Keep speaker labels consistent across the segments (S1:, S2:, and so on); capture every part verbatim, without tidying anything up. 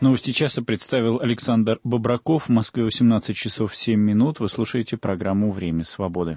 S1: Новости часа представил Александр Бобраков. В Москве восемнадцать часов семь минут. Вы слушаете программу «Время свободы».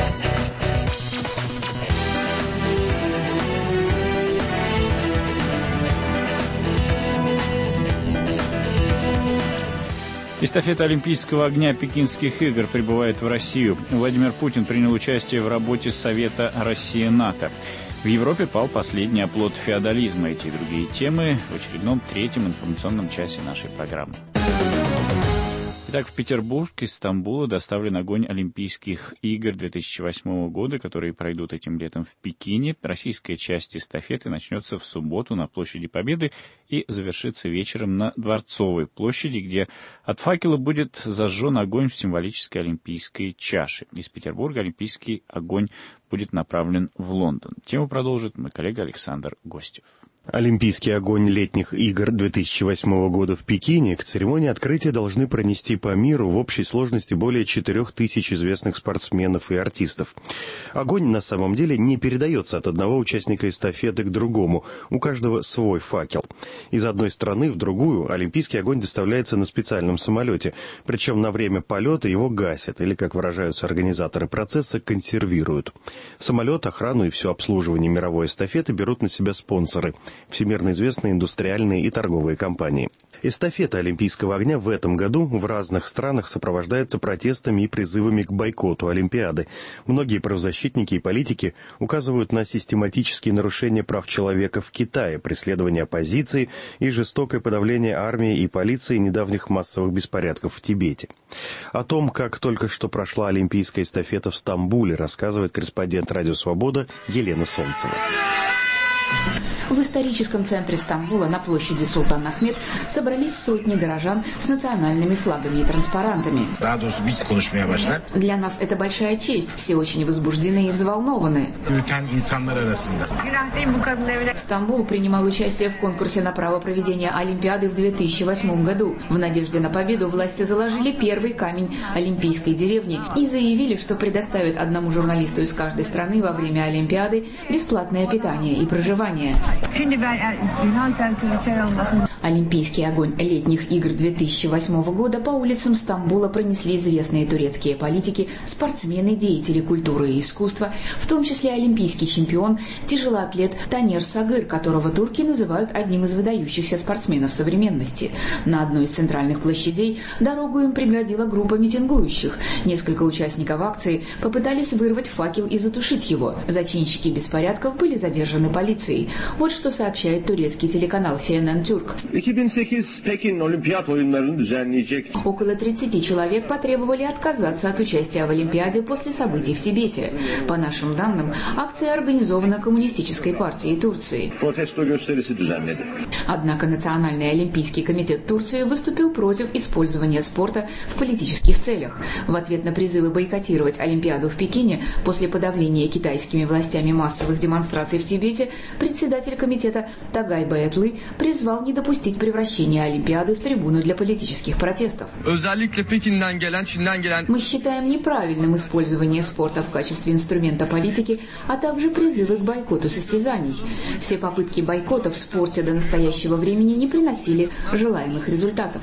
S1: Эстафета Олимпийского огня Пекинских игр прибывает в Россию. Владимир Путин принял участие в работе Совета Россия-НАТО. В Европе пал последний оплот феодализма. Эти и другие темы в очередном третьем информационном часе нашей программы. Итак, в Петербург из Стамбула доставлен огонь Олимпийских игр две тысячи восьмого года, которые пройдут этим летом в Пекине. Российская часть эстафеты начнется в субботу на площади Победы и завершится вечером на Дворцовой площади, где от факела будет зажжен огонь в символической олимпийской чаше. Из Петербурга олимпийский огонь будет направлен в Лондон. Тему продолжит мой коллега Александр Гостев.
S2: Олимпийский огонь летних игр две тысячи восьмого года в Пекине к церемонии открытия должны пронести по миру в общей сложности более четырех тысяч известных спортсменов и артистов. Огонь на самом деле не передается от одного участника эстафеты к другому. У каждого свой факел. Из одной страны в другую олимпийский огонь доставляется на специальном самолете. Причем на время полета его гасят, или, как выражаются организаторы процесса, консервируют. Самолет, охрану и все обслуживание мировой эстафеты берут на себя спонсоры – всемирно известные индустриальные и торговые компании. Эстафета Олимпийского огня в этом году в разных странах сопровождается протестами и призывами к бойкоту Олимпиады. Многие правозащитники и политики указывают на систематические нарушения прав человека в Китае, преследование оппозиции и жестокое подавление армии и полиции недавних массовых беспорядков в Тибете. О том, как только что прошла Олимпийская эстафета в Стамбуле, рассказывает корреспондент «Радио Свобода» Елена Солнцева.
S3: В историческом центре Стамбула на площади Султан Ахмед собрались сотни горожан с национальными флагами и транспарантами. Для нас это большая честь, все очень возбуждены и взволнованы. Стамбул принимал участие в конкурсе на право проведения Олимпиады в две тысячи восьмом году. В надежде на победу власти заложили первый камень Олимпийской деревни и заявили, что предоставят одному журналисту из каждой страны во время Олимпиады бесплатное питание и проживание. Олимпийский огонь летних игр две тысячи восьмого года по улицам Стамбула пронесли известные турецкие политики, спортсмены, деятели культуры и искусства, в том числе олимпийский чемпион, тяжелоатлет Танер Сагыр, которого турки называют одним из выдающихся спортсменов современности. На одной из центральных площадей дорогу им преградила группа митингующих. Несколько участников акции попытались вырвать факел и затушить его. Зачинщики беспорядков были задержаны полицией. Вот что сообщает турецкий телеканал си эн эн Türk. Около тридцати человек потребовали отказаться от участия в Олимпиаде после событий в Тибете. По нашим данным, акция организована Коммунистической партией Турции. Однако Национальный олимпийский комитет Турции выступил против использования спорта в политических целях. В ответ на призывы бойкотировать Олимпиаду в Пекине после подавления китайскими властями массовых демонстраций в Тибете, председатель комитета Тагай Баятлы призвал не допустить превращения Олимпиады в трибуну для политических протестов. Мы считаем неправильным использование спорта в качестве инструмента политики, а также призывы к бойкоту состязаний. Все попытки бойкота в спорте до настоящего времени не приносили желаемых результатов.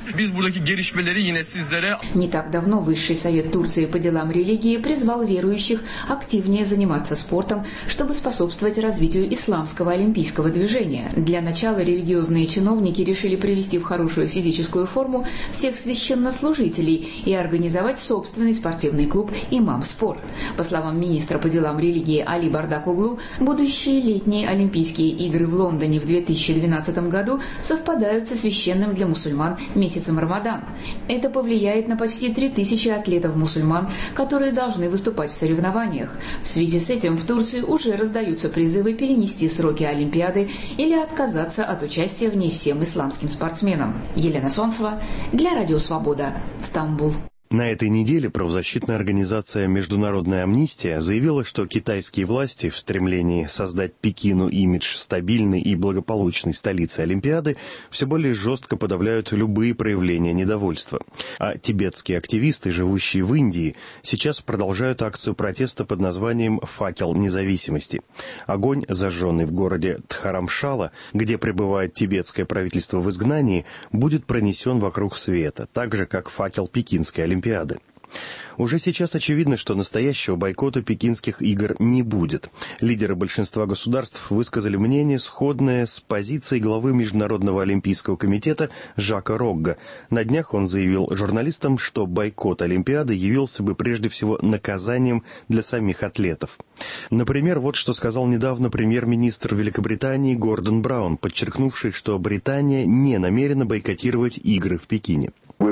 S3: Не так давно Высший совет Турции по делам религии призвал верующих активнее заниматься спортом, чтобы способствовать развитию исламского олимпийского движения. Для начала религиозные чиновники решили привести в хорошую физическую форму всех священнослужителей и организовать собственный спортивный клуб «Имам-спор». По словам министра по делам религии Али Бардак-Оглу, будущие летние Олимпийские игры в Лондоне в две тысячи двенадцатом году совпадают со священным для мусульман месяцем Рамадан. Это повлияет на почти три тысячи атлетов-мусульман, которые должны выступать в соревнованиях. В связи с этим в Турции уже раздаются призывы перенести сроки Олимпиады или отказаться от участия в ней всем исламским спортсменам. Елена Солнцева для Радио Свобода, Стамбул.
S2: На этой неделе правозащитная организация «Международная амнистия» заявила, что китайские власти в стремлении создать Пекину имидж стабильной и благополучной столицы Олимпиады все более жестко подавляют любые проявления недовольства. А тибетские активисты, живущие в Индии, сейчас продолжают акцию протеста под названием «Факел независимости». Огонь, зажженный в городе Дхарамшала, где пребывает тибетское правительство в изгнании, будет пронесен вокруг света, так же, как факел Пекинской Олимпиады. Уже сейчас очевидно, что настоящего бойкота Пекинских игр не будет. Лидеры большинства государств высказали мнение, сходное с позицией главы Международного олимпийского комитета Жака Рогга. На днях он заявил журналистам, что бойкот Олимпиады явился бы прежде всего наказанием для самих атлетов. Например, вот что сказал недавно премьер-министр Великобритании Гордон Браун, подчеркнувший, что Британия не намерена бойкотировать игры в Пекине.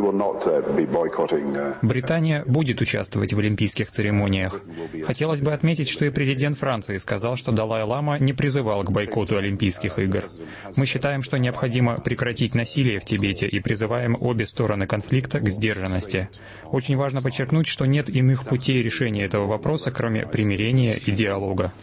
S4: Британия будет участвовать в олимпийских церемониях. Хотелось бы отметить, что и президент Франции сказал, что Далай-лама не призывал к бойкоту Олимпийских игр. Мы считаем, что необходимо прекратить насилие в Тибете и призываем обе стороны конфликта к сдержанности. Очень важно подчеркнуть, что нет иных путей решения этого вопроса, кроме примирения и диалога.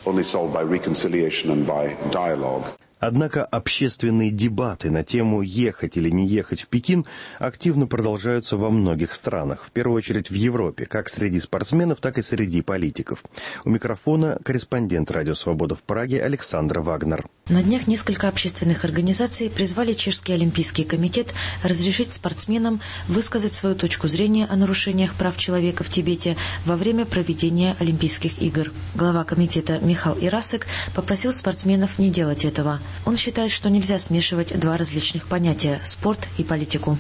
S2: Однако общественные дебаты на тему «ехать или не ехать в Пекин» активно продолжаются во многих странах, в первую очередь в Европе, как среди спортсменов, так и среди политиков. У микрофона корреспондент «Радио Свобода» в Праге Александра Вагнер.
S5: На днях несколько общественных организаций призвали Чешский олимпийский комитет разрешить спортсменам высказать свою точку зрения о нарушениях прав человека в Тибете во время проведения Олимпийских игр. Глава комитета Михал Ирасек попросил спортсменов не делать этого. Он считает, что нельзя смешивать два различных понятия – спорт и политику.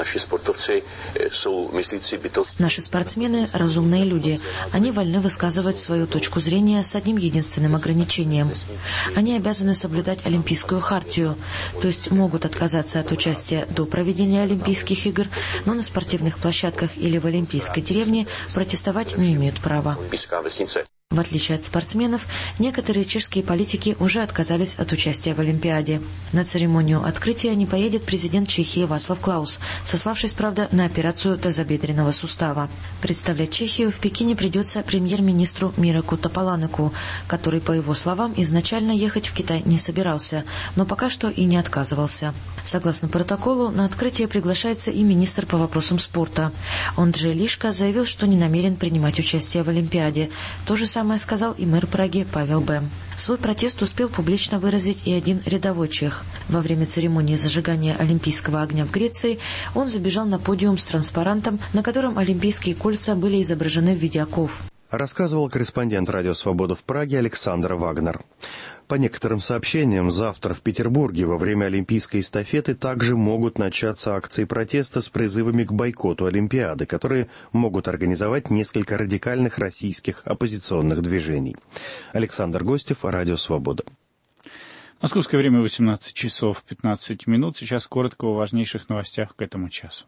S5: Наши спортсмены – разумные люди. Они вольны высказывать свою точку зрения с одним единственным ограничением. Они обязаны соблюдать Олимпийскую хартию, то есть могут отказаться от участия до проведения Олимпийских игр, но на спортивных площадках или в Олимпийской деревне протестовать не имеют права. В отличие от спортсменов, некоторые чешские политики уже отказались от участия в Олимпиаде. На церемонию открытия не поедет президент Чехии Вацлав Клаус, сославшись, правда, на операцию тазобедренного сустава. Представлять Чехию в Пекине придется премьер-министру Мироку Топаланеку, который, по его словам, изначально ехать в Китай не собирался, но пока что и не отказывался. Согласно протоколу, на открытие приглашается и министр по вопросам спорта. Ондрей Лишка заявил, что не намерен принимать участие в Олимпиаде. То же самое самое сказал и мэр Праги Павел Бем. Свой протест успел публично выразить и один рядовой чех. Во время церемонии зажигания олимпийского огня в Греции он забежал на подиум с транспарантом, на котором олимпийские кольца были изображены в виде оков.
S2: Рассказывал корреспондент «Радио Свобода» в Праге Александр Вагнер. По некоторым сообщениям, завтра в Петербурге во время Олимпийской эстафеты также могут начаться акции протеста с призывами к бойкоту Олимпиады, которые могут организовать несколько радикальных российских оппозиционных движений. Александр Гостев, «Радио Свобода».
S1: Московское время восемнадцать часов пятнадцать минут. Сейчас коротко о важнейших новостях к этому часу.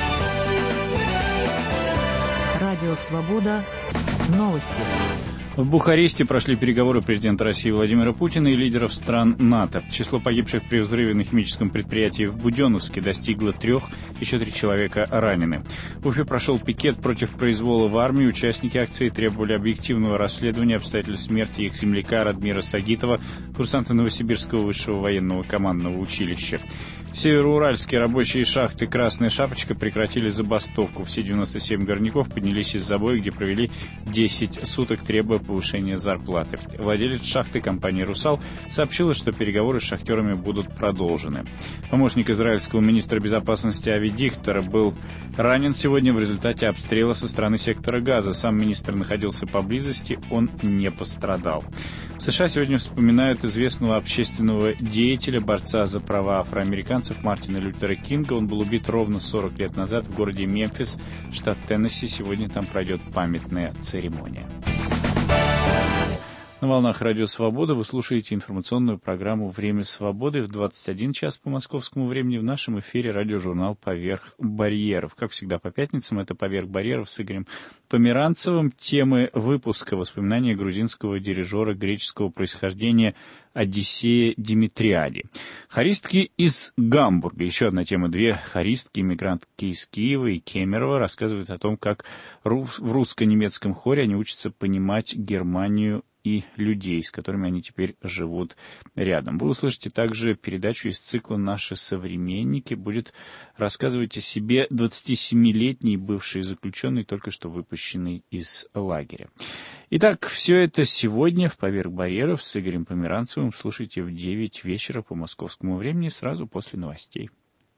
S6: Радио «Свобода». Новости.
S1: В Бухаресте прошли переговоры президента России Владимира Путина и лидеров стран НАТО. Число погибших при взрыве на химическом предприятии в Буденновске достигло трех, еще три человека ранены. В Уфе прошел пикет против произвола в армии. Участники акции требовали объективного расследования обстоятельств смерти их земляка Радмира Сагитова, курсанта Новосибирского высшего военного командного училища. В Североуральске рабочие шахты «Красная шапочка» прекратили забастовку. Все девяносто семь горняков поднялись из забоя, где провели десять суток, требуя повышения зарплаты. Владелец шахты, компании «Русал», сообщила, что переговоры с шахтерами будут продолжены. Помощник израильского министра безопасности Ави Дихтер был ранен сегодня в результате обстрела со стороны сектора Газа. Сам министр находился поблизости, он не пострадал. В США сегодня вспоминают известного общественного деятеля, борца за права афроамериканцев Мартина Лютера Кинга. Он был убит ровно сорок лет назад в городе Мемфис, штат Теннесси. Сегодня там пройдет памятная церемония. На волнах Радио Свобода вы слушаете информационную программу «Время свободы» в двадцать один час по московскому времени. В нашем эфире радиожурнал «Поверх барьеров». Как всегда по пятницам, это «Поверх барьеров» с Игорем Померанцевым. Темы выпуска: воспоминания грузинского дирижера греческого происхождения Одиссея Димитриади. Хористки из Гамбурга. Еще одна тема. Две хористки, иммигрантки из Киева и Кемерово, рассказывают о том, как в русско-немецком хоре они учатся понимать Германию и людей, с которыми они теперь живут рядом. Вы услышите также передачу из цикла «Наши современники». Будет рассказывать о себе двадцатисемилетний бывший заключенный, только что выпущенный из лагеря. Итак, все это сегодня в «Поверх барьеров» с Игорем Померанцевым. Слушайте в девять вечера по московскому времени, сразу после новостей.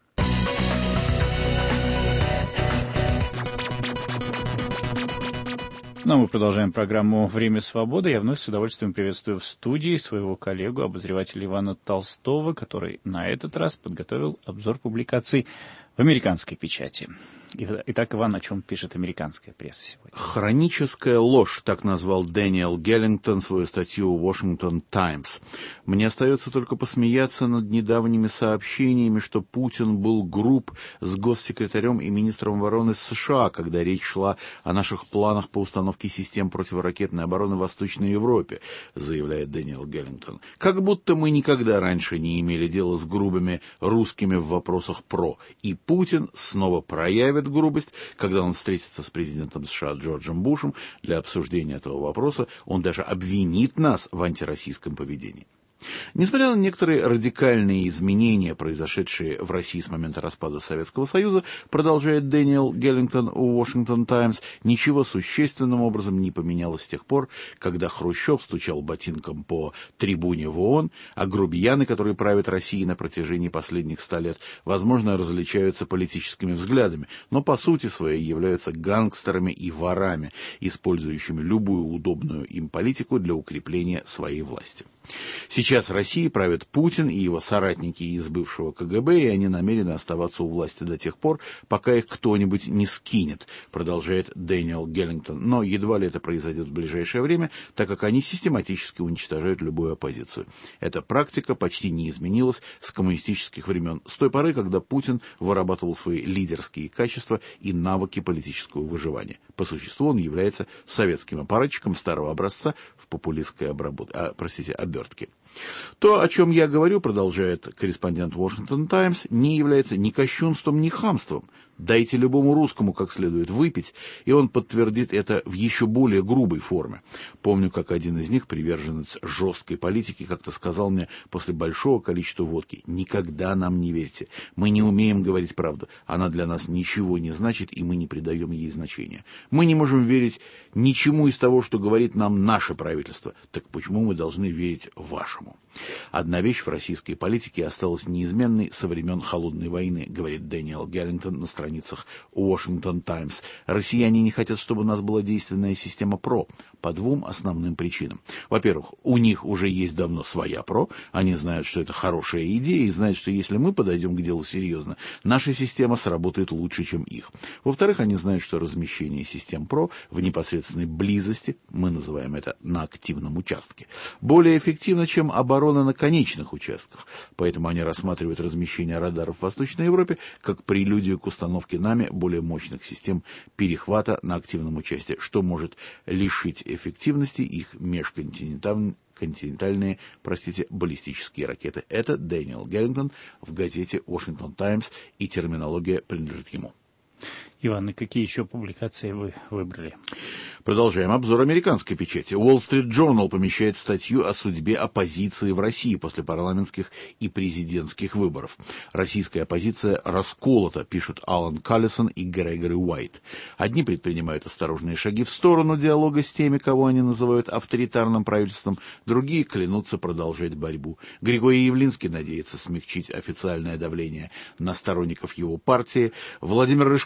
S1: Ну, мы продолжаем программу «Время свободы». Я вновь с удовольствием приветствую в студии своего коллегу, обозревателя Ивана Толстого, который на этот раз подготовил обзор публикаций в американской печати. Итак, Иван, о чем пишет американская пресса сегодня?
S7: «Хроническая ложь», так назвал Дэниел Геллингтон свою статью в «Washington Times». Мне остается только посмеяться над недавними сообщениями, что Путин был груб с госсекретарем и министром обороны США, когда речь шла о наших планах по установке систем противоракетной обороны в Восточной Европе, заявляет Дэниел Геллингтон. Как будто мы никогда раньше не имели дела с грубыми русскими в вопросах ПРО. И Путин снова проявит грубость, когда он встретится с президентом США Джорджем Бушем для обсуждения этого вопроса. Он даже обвинит нас в антироссийском поведении. Несмотря на некоторые радикальные изменения, произошедшие в России с момента распада Советского Союза, продолжает Дэниел Геллингтон у Washington Times, ничего существенным образом не поменялось с тех пор, когда Хрущев стучал ботинком по трибуне в ООН, а грубияны, которые правят Россией на протяжении последних ста лет, возможно, различаются политическими взглядами, но по сути своей являются гангстерами и ворами, использующими любую удобную им политику для укрепления своей власти. Сейчас Россией правят Путин и его соратники из бывшего КГБ, и они намерены оставаться у власти до тех пор, пока их кто-нибудь не скинет, продолжает Дэниел Геллингтон. Но едва ли это произойдет в ближайшее время, так как они систематически уничтожают любую оппозицию. Эта практика почти не изменилась с коммунистических времен, с той поры, когда Путин вырабатывал свои лидерские качества и навыки политического выживания. По существу он является советским аппаратчиком старого образца в популистской обработке, а, простите, обертке. То, о чем я говорю, продолжает корреспондент Washington Times, не является ни кощунством, ни хамством. Дайте любому русскому как следует выпить, и он подтвердит это в еще более грубой форме. Помню, как один из них, приверженец жесткой политики, как-то сказал мне после большого количества водки: «Никогда нам не верьте. Мы не умеем говорить правду. Она для нас ничего не значит, и мы не придаем ей значения. Мы не можем верить ничему из того, что говорит нам наше правительство. Так почему мы должны верить вашему?» Одна вещь в российской политике осталась неизменной со времен Холодной войны, говорит Дэниел Геллингтон на страницах Washington Times. Россияне не хотят, чтобы у нас была действенная система ПРО по двум основным причинам. Во-первых, у них уже есть давно своя ПРО, они знают, что это хорошая идея, и знают, что если мы подойдем к делу серьезно, наша система сработает лучше, чем их. Во-вторых, они знают, что размещение систем ПРО в непосредственной близости, мы называем это на активном участке, более эффективно, чем оборона на конечных участках. Поэтому они рассматривают размещение радаров в Восточной Европе как прелюдию к установке нами более мощных систем перехвата на активном участке, что может лишить эффективности их межконтинентальных континентальные, простите, баллистические ракеты. Это Дэниел Геллингтон в газете Washington Times, и терминология принадлежит ему.
S1: Иван, и какие еще публикации вы выбрали?
S7: Продолжаем обзор американской печати. Wall Street Journal помещает статью о судьбе оппозиции в России после парламентских и президентских выборов. Российская оппозиция расколота, пишут Алан Каллисон и Грегори Уайт. Одни предпринимают осторожные шаги в сторону диалога с теми, кого они называют авторитарным правительством, другие клянутся продолжать борьбу. Григорий Явлинский надеется смягчить официальное давление на сторонников его партии. Владимир Рыжков говорит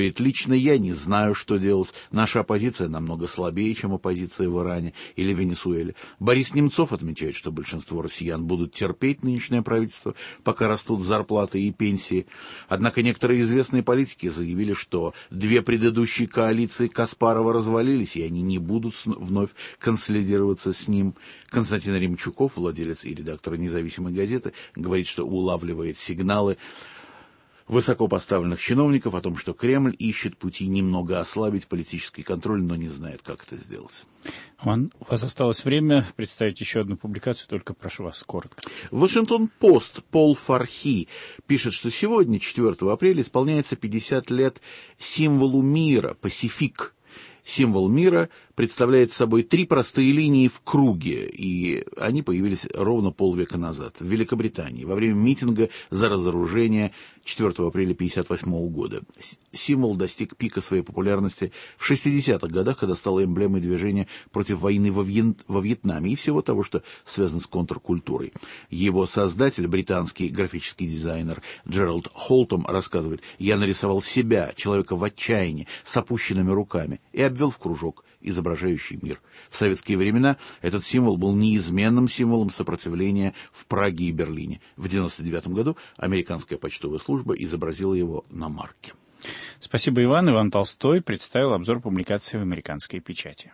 S7: говорит: лично я не знаю, что делать. Наша оппозиция намного слабее, чем оппозиция в Иране или Венесуэле. Борис Немцов отмечает, что большинство россиян будут терпеть нынешнее правительство, пока растут зарплаты и пенсии. Однако некоторые известные политики заявили, что две предыдущие коалиции Каспарова развалились, и они не будут вновь консолидироваться с ним. Константин Римчуков, владелец и редактор «Независимой газеты», говорит, что улавливает сигналы высокопоставленных чиновников о том, что Кремль ищет пути немного ослабить политический контроль, но не знает, как это сделать.
S1: Ван, у вас осталось время представить еще одну публикацию, только прошу вас коротко.
S7: Вашингтон-Пост Пол Фархи пишет, что сегодня, четвёртого апреля, исполняется пятьдесят лет символу мира, Пасифик. Символ мира представляет собой три простые линии в круге, и они появились ровно полвека назад в Великобритании во время митинга за разоружение четвёртого апреля тысяча девятьсот пятьдесят восьмого года. Символ достиг пика своей популярности в шестидесятых годах, когда стал эмблемой движения против войны во, Вьет... во Вьетнаме и всего того, что связано с контркультурой. Его создатель, британский графический дизайнер Джеральд Холтом, рассказывает: «Я нарисовал себя, человека в отчаянии, с опущенными руками, и обвел в кружок, изображающий мир. В советские времена этот символ был неизменным символом сопротивления в Праге и Берлине. В девяносто девятом году американская почтовая служба изобразила его на марке».
S1: Спасибо, Иван. Иван Толстой представил обзор публикации в американской печати.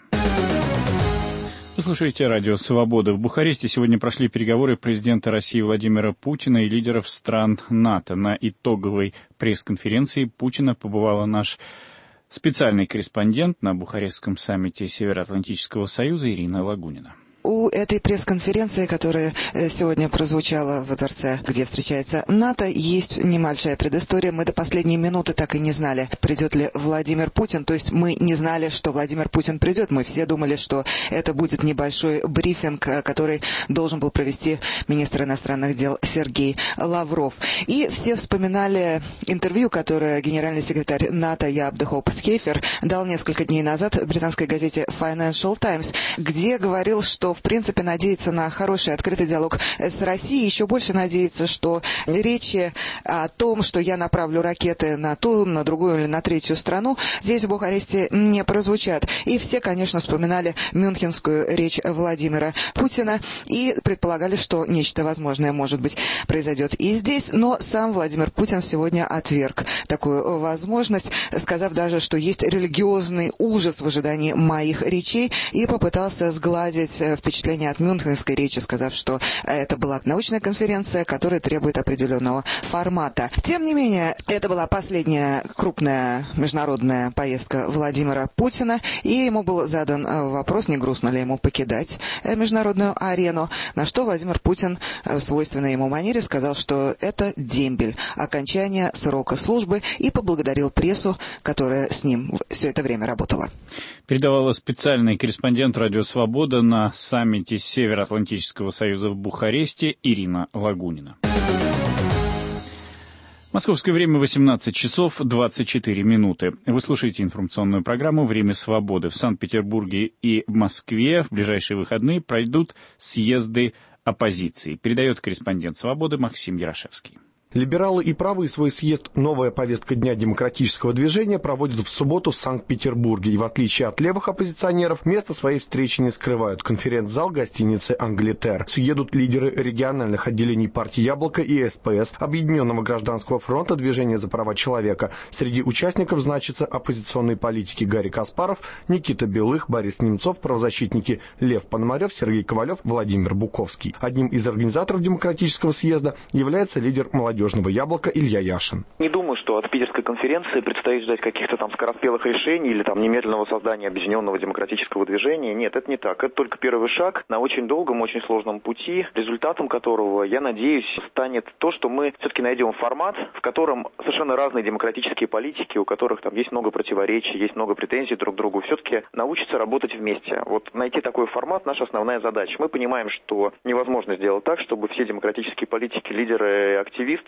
S1: Вы слушаете радио «Свобода». В Бухаресте сегодня прошли переговоры президента России Владимира Путина и лидеров стран НАТО. На итоговой пресс-конференции Путина побывала наш специальный корреспондент на Бухарестском саммите Североатлантического союза Ирина Лагунина.
S8: У этой пресс-конференции, которая сегодня прозвучала во дворце, где встречается НАТО, есть небольшая предыстория. Мы до последней минуты так и не знали, придет ли Владимир Путин. То есть мы не знали, что Владимир Путин придет. Мы все думали, что это будет небольшой брифинг, который должен был провести министр иностранных дел Сергей Лавров. И все вспоминали интервью, которое генеральный секретарь НАТО Яап де Хоop Схейфер дал несколько дней назад в британской газете Financial Times, где говорил, что в принципе надеется на хороший открытый диалог с Россией, еще больше надеется, что речи о том, что я направлю ракеты на ту, на другую или на третью страну, здесь в Бухаресте не прозвучат. И все, конечно, вспоминали мюнхенскую речь Владимира Путина и предполагали, что нечто возможное, может быть, произойдет и здесь, но сам Владимир Путин сегодня отверг такую возможность, сказав даже, что есть религиозный ужас в ожидании моих речей, и попытался сгладить впечатление от мюнхенской речи, сказав, что это была научная конференция, которая требует определенного формата. Тем не менее, это была последняя крупная международная поездка Владимира Путина, и ему был задан вопрос, не грустно ли ему покидать международную арену, на что Владимир Путин в свойственной ему манере сказал, что это дембель, окончание срока службы, и поблагодарил прессу, которая с ним все это время работала.
S1: Передавала специальный корреспондент «Радио Свобода» на саммите Североатлантического союза в Бухаресте Ирина Лагунина. Московское время восемнадцать часов двадцать четыре минуты. Вы слушаете информационную программу «Время свободы». В Санкт-Петербурге и в Москве в ближайшие выходные пройдут съезды оппозиции. Передает корреспондент «Свободы» Максим Ярошевский.
S9: Либералы и правые свой съезд «Новая повестка дня демократического движения» проводят в субботу в Санкт-Петербурге. И в отличие от левых оппозиционеров, место своей встречи не скрывают. Конференц-зал гостиницы «Англитер». Съедут лидеры региональных отделений партии «Яблоко» и СПС, Объединенного гражданского фронта, Движения за права человека. Среди участников значатся оппозиционные политики Гарри Каспаров, Никита Белых, Борис Немцов, правозащитники Лев Пономарев, Сергей Ковалев, Владимир Буковский. Одним из организаторов демократического съезда является лидер молодежи «Яблоко» Илья Яшин.
S10: Не думаю, что от питерской конференции предстоит ждать каких-то там скороспелых решений или там немедленного создания объединенного демократического движения. Нет, это не так. Это только первый шаг на очень долгом, очень сложном пути, результатом которого, я надеюсь, станет то, что мы все-таки найдем формат, в котором совершенно разные демократические политики, у которых там есть много противоречий, есть много претензий друг к другу, все-таки научатся работать вместе. Вот найти такой формат — наша основная задача. Мы понимаем, что невозможно сделать так, чтобы все демократические политики, лидеры, активисты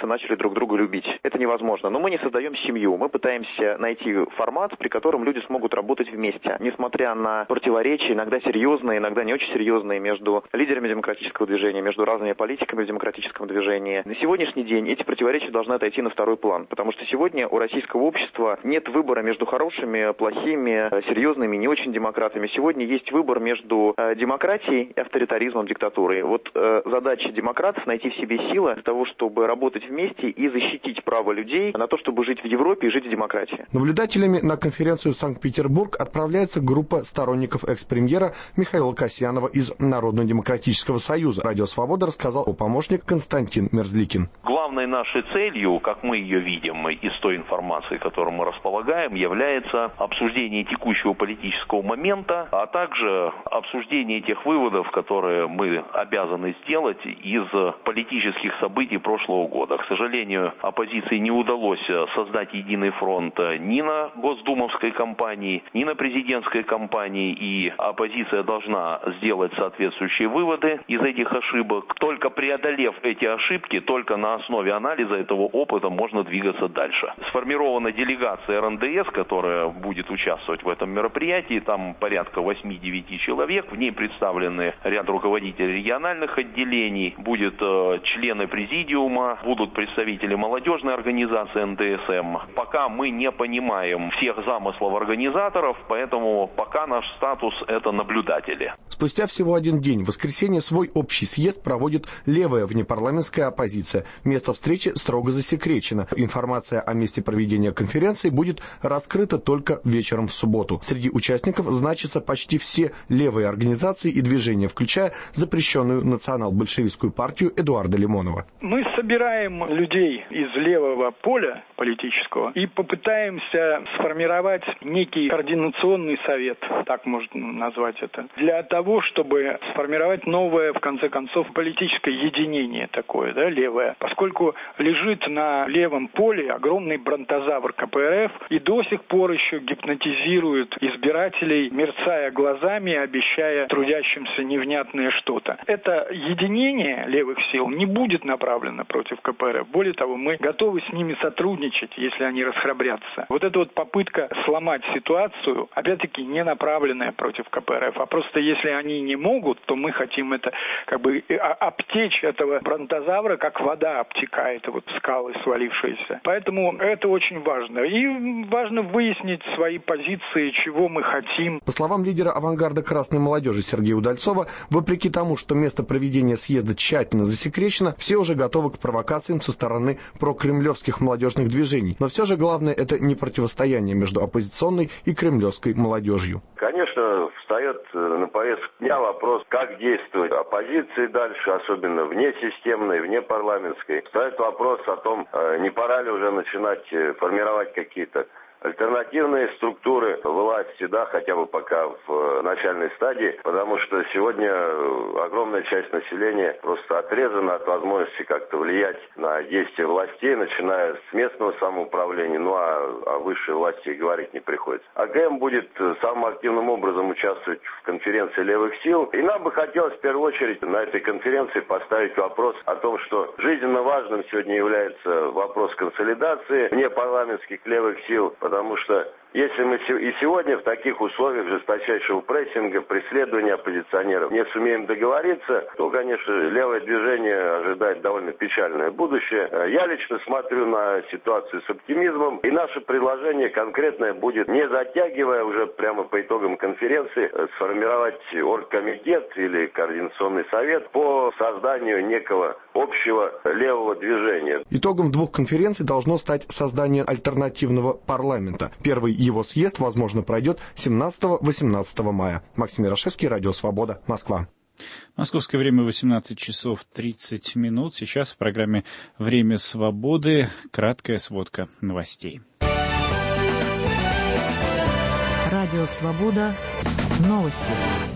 S10: наконец-то начали друг друга любить. Это невозможно. Но мы не создаем семью. Мы пытаемся найти формат, при котором люди смогут работать вместе. Несмотря на противоречия, иногда серьезные, иногда не очень серьезные, между лидерами демократического движения, между разными политиками в демократическом движении. На сегодняшний день эти противоречия должны отойти на второй план. Потому что сегодня у российского общества нет выбора между хорошими, плохими, серьезными, не очень демократами. Сегодня есть выбор между демократией и авторитаризмом, диктатурой. Вот э, задача демократов — найти в себе силы для того, чтобы работать вместе и защитить право людей на то, чтобы жить в Европе и жить в демократии.
S9: Наблюдателями на конференцию в Санкт-Петербург отправляется группа сторонников экс-премьера Михаила Касьянова из Народно-демократического союза. Радио «Свобода» рассказал его помощник Константин Мерзликин.
S11: Главной нашей целью, как мы ее видим из той информации, которой мы располагаем, является обсуждение текущего политического момента, а также обсуждение тех выводов, которые мы обязаны сделать из политических событий прошлого года. К сожалению, оппозиции не удалось создать единый фронт ни на госдумовской кампании, ни на президентской кампании, и оппозиция должна сделать соответствующие выводы из этих ошибок. Только преодолев эти ошибки, только на основе анализа этого опыта можно двигаться дальше. Сформирована делегация эр эн дэ эс, которая будет участвовать в этом мероприятии. Там порядка восемь-девять человек. В ней представлены ряд руководителей региональных отделений, будет э, члены президиума, будут представители молодежной организации эн дэ эс эм. Пока мы не понимаем всех замыслов организаторов, поэтому пока наш статус — это наблюдатели.
S9: Спустя всего один день, в воскресенье, свой общий съезд проводит левая внепарламентская оппозиция. Место встречи строго засекречено. Информация о месте проведения конференции будет раскрыта только вечером в субботу. Среди участников значатся почти все левые организации и движения, включая запрещенную национал-большевистскую партию Эдуарда Лимонова.
S12: Мы собираем людей из левого поля политического и попытаемся сформировать некий координационный совет, так можно назвать это, для того, чтобы сформировать новое, в конце концов, политическое единение такое, да, левое. Поскольку лежит на левом поле огромный бронтозавр ка пэ эр эф и до сих пор еще гипнотизирует избирателей, мерцая глазами, обещая трудящимся невнятное что-то. Это единение левых сил не будет направлено против ка пэ эр эф. Более того, мы готовы с ними сотрудничать, если они расхрабрятся. Вот эта вот попытка сломать ситуацию, опять-таки, не направленная против ка пэ эр эф, а просто если они не могут, то мы хотим это как бы обтечь этого бронтозавра, как вода обтекает вот скалы свалившиеся. Поэтому это очень важно. И важно выяснить свои позиции, чего мы хотим.
S9: По словам лидера авангарда красной молодежи Сергея Удальцова, вопреки тому, что место проведения съезда тщательно засекречено, все уже готовы к провокациям со стороны прокремлевских молодежных движений. Но все же главное — это не противостояние между оппозиционной и кремлевской молодежью.
S13: Конечно, встает на повестку дня вопрос, как действовать оппозиции дальше, особенно внесистемной, внепарламентской. Встает вопрос о том, не пора ли уже начинать формировать какие-то альтернативные структуры власти, да, хотя бы пока в начальной стадии, потому что сегодня огромная часть населения просто отрезана от возможности как-то влиять на действия властей, начиная с местного самоуправления, ну а о высшей власти и говорить не приходится. а гэ эм будет самым активным образом участвовать в конференции левых сил, и нам бы хотелось в первую очередь на этой конференции поставить вопрос о том, что жизненно важным сегодня является вопрос консолидации внепарламентских левых сил, потому что если мы и сегодня в таких условиях жесточайшего прессинга, преследования оппозиционеров не сумеем договориться, то, конечно, левое движение ожидает довольно печальное будущее. Я лично смотрю на ситуацию с оптимизмом, и наше предложение конкретное будет, не затягивая уже прямо по итогам конференции, сформировать оргкомитет или координационный совет по созданию некого общего левого движения.
S9: Итогом двух конференций должно стать создание альтернативного парламента. Первый его съезд, возможно, пройдет семнадцатого-восемнадцатого мая. Максим Ярошевский, Радио Свобода, Москва.
S1: Московское время восемнадцать часов тридцать минут. Сейчас в программе «Время свободы» краткая сводка новостей.
S6: Радио Свобода. Новости.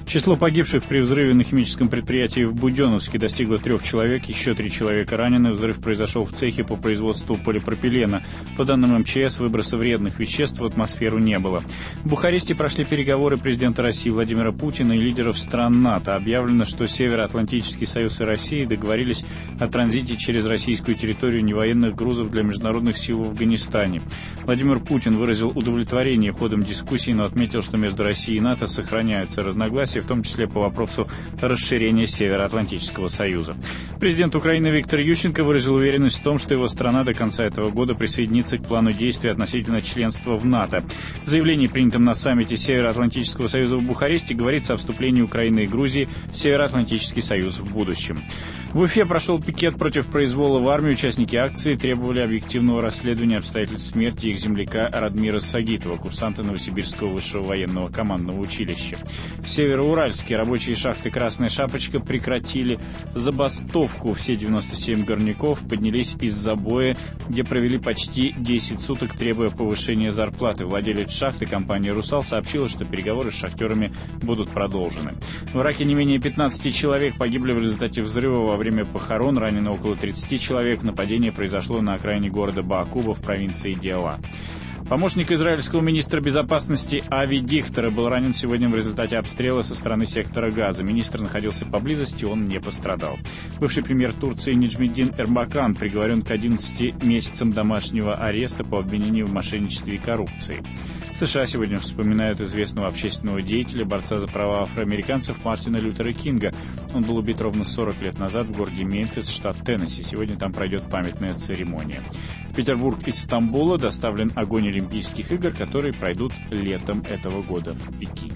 S1: Число погибших при взрыве на химическом предприятии в Буденновске достигло трех человек, еще три человека ранены. Взрыв произошел в цехе по производству полипропилена. По данным эм че эс, выброса вредных веществ в атмосферу не было. В Бухаресте прошли переговоры президента России Владимира Путина и лидеров стран НАТО. Объявлено, что Североатлантический союз и Россия договорились о транзите через российскую территорию невоенных грузов для международных сил в Афганистане. Владимир Путин выразил удовлетворение ходом дискуссий, но отметил, что между Россией и НАТО сохраняются разногласия, в том числе по вопросу расширения Североатлантического союза. Президент Украины Виктор Ющенко выразил уверенность в том, что его страна до конца этого года присоединится к плану действий относительно членства в НАТО. В заявлении, принятом на саммите Североатлантического союза в Бухаресте, говорится о вступлении Украины и Грузии в Североатлантический союз в будущем. В Уфе прошел пикет против произвола в армии. Участники акции требовали объективного расследования обстоятельств смерти их земляка Радмира Сагитова, курсанта Новосибирского высшего военного командного училища. В Североуральске рабочие шахты «Красная шапочка» прекратили забастовку. Все девяносто семь горняков поднялись из забоя, где провели почти десять суток, требуя повышения зарплаты. Владелец шахты, компания «Русал», сообщила, что переговоры с шахтерами будут продолжены. В Ираке не менее пятнадцати человек погибли в результате взрыва во время похорон, ранено около тридцати человек. Нападение произошло на окраине города Баакуба в провинции Диала. Помощник израильского министра безопасности Ави Дихтера был ранен сегодня в результате обстрела со стороны сектора Газа. Министр находился поблизости, он не пострадал. Бывший премьер Турции Неджмедин Эрбакан приговорен к одиннадцати месяцам домашнего ареста по обвинению в мошенничестве и коррупции. В США сегодня вспоминают известного общественного деятеля, борца за права афроамериканцев Мартина Лютера Кинга. Он был убит ровно сорок лет назад в городе Мемфис, штат Теннесси. Сегодня там пройдет памятная церемония. В Петербург из Стамбула доставлен огонь Олимпийских игр, которые пройдут летом этого года в Пекине.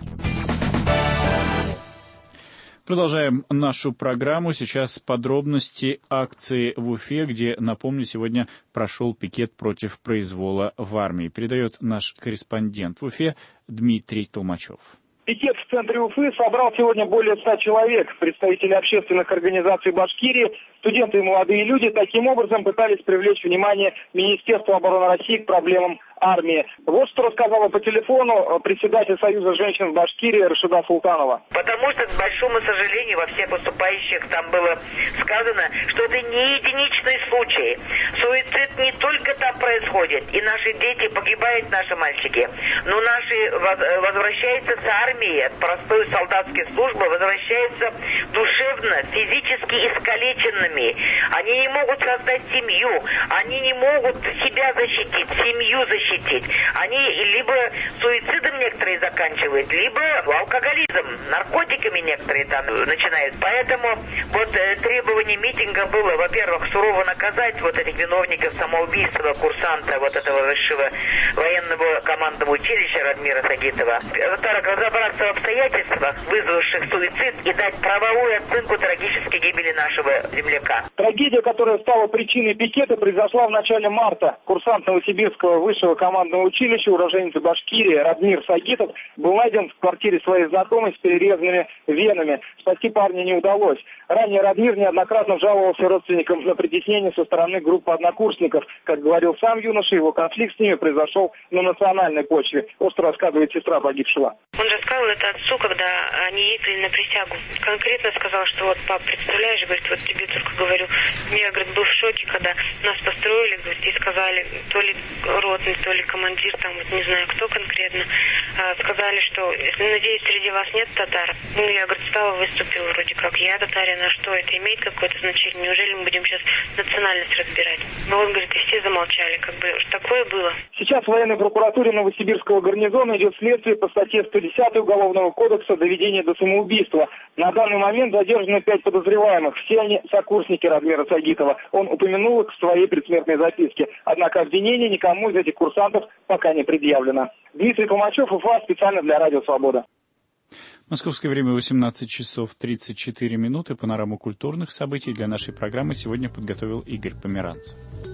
S1: Продолжаем нашу программу. Сейчас подробности акции в Уфе, где, напомню, сегодня прошел пикет против произвола в армии. Передает наш корреспондент в Уфе Дмитрий Толмачев.
S14: Пикет в центре Уфы собрал сегодня более ста человек. Представители общественных организаций Башкирии, студенты и молодые люди таким образом пытались привлечь внимание Министерства обороны России к проблемам армии. Вот что рассказала по телефону председатель Союза женщин в Башкирии Рашида Султанова.
S15: Потому что, к большому сожалению, во всех выступающих там было сказано, что это не единичный случай. Суицид не только там происходит, и наши дети погибают, наши мальчики, но наши возвращаются с армии, от простой солдатской службы, возвращаются душевно, физически искалеченными. Они не могут создать семью, они не могут себя защитить, семью защитить. Они либо суицидом некоторые заканчивают, либо алкоголизм, наркотиками некоторые там начинают. Поэтому вот требование митинга было, во-первых, сурово наказать вот этих виновников самоубийства курсанта вот этого высшего военного командного училища Радмира Сагитова. Во-вторых, разобраться в обстоятельствах, вызвавших суицид, и дать правовую оценку трагической гибели нашего земляка.
S14: Трагедия, которая стала причиной пикета, произошла в начале марта. Курсант Новосибирского высшего командного училища, уроженец Башкирии Радмир Сагитов, был найден в квартире своей знакомой с перерезанными венами. Спасти парня не удалось. Ранее Радмир неоднократно жаловался родственникам на притеснение со стороны группы однокурсников. Как говорил сам юноша, его конфликт с ними произошел на национальной почве. Остро рассказывает сестра погибшего.
S16: Он рассказывал это отцу, когда они ехали на присягу. Конкретно сказал, что вот, пап, представляешь, говорит, вот тебе только говорю, я, говорит, был в шоке, когда нас построили, говорит, и сказали, то ли ротный, то ли командир, там, вот не знаю, кто конкретно, а, сказали, что, надеюсь, среди вас нет татар. Ну, я, говорит, встала, выступила, вроде как, я татарин, а что, это имеет какое-то значение? Неужели мы будем сейчас национальность разбирать? Ну, вот, говорит, и все замолчали, как бы, такое было.
S14: Сейчас в военной прокуратуре Новосибирского гарнизона идет следствие по статье сто десять Уголовного кодекса «Доведение до самоубийства». На данный момент задержаны пять подозреваемых. Все они сокурсники Радмира Сагитова. Он упомянул их в своей предсмертной записке. Однако обвинение никому из этих курсантов пока не предъявлено. Дмитрий Толмачев, Уфа, специально для Радио Свобода.
S1: Московское время восемнадцать часов тридцать четыре минуты. Панораму культурных событий для нашей программы сегодня подготовил Игорь Померанцев.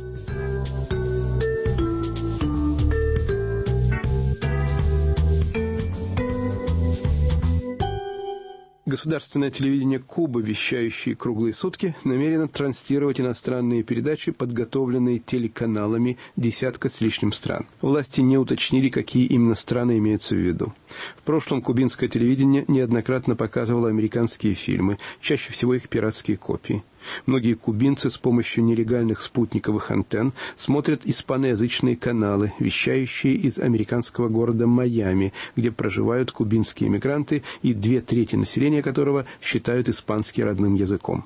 S17: Государственное телевидение Кубы, вещающее круглые сутки, намерено транслировать иностранные передачи, подготовленные телеканалами десятка с лишним стран. Власти не уточнили, какие именно страны имеются в виду. В прошлом кубинское телевидение неоднократно показывало американские фильмы, чаще всего их пиратские копии. Многие кубинцы с помощью нелегальных спутниковых антенн смотрят испаноязычные каналы, вещающие из американского города Майами, где проживают кубинские мигранты и две трети населения которого считают испанский родным языком.